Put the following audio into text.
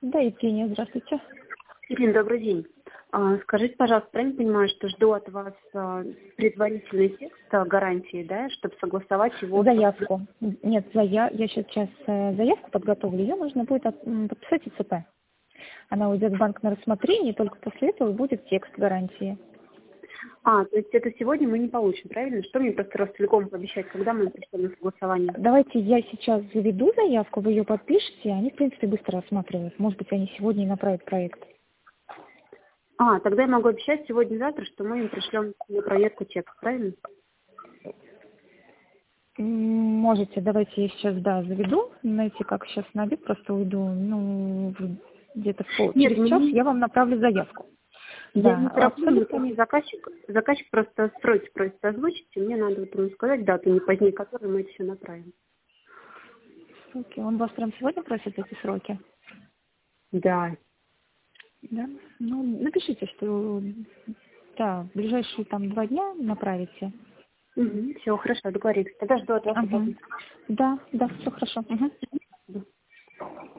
Да, Евгения, здравствуйте. Ирина, добрый день. Скажите, пожалуйста, правильно понимаю, что жду от вас предварительный текст гарантии, да, чтобы согласовать его? Заявку. Нет, я сейчас заявку подготовлю, ее нужно будет подписать ИЦП. Она уйдет в банк на рассмотрение, и только после этого будет текст гарантии. То есть это сегодня мы не получим, правильно? Что мне просто Ростелеком пообещать, когда мы пришлем на согласование? Давайте я сейчас заведу заявку, вы ее подпишете, они, в принципе, быстро рассматривают. Может быть, они сегодня и направят проект. Тогда я могу обещать сегодня-завтра, что мы им пришлем на проверку текст, правильно? Можете, давайте я сейчас, заведу. Знаете, как сейчас на обед просто уйду, где-то через час я вам направлю заявку. Я не тороплю, абсолютно. заказчик просто сроки просит озвучить, и мне надо ему сказать дату, не позднее которой мы это все направим. Сроки. Он вас прям сегодня просит эти сроки? Да. Да? Напишите, что в ближайшие 2 дня направите. Все, хорошо, договорились. Тогда жду от вас. Да, все хорошо.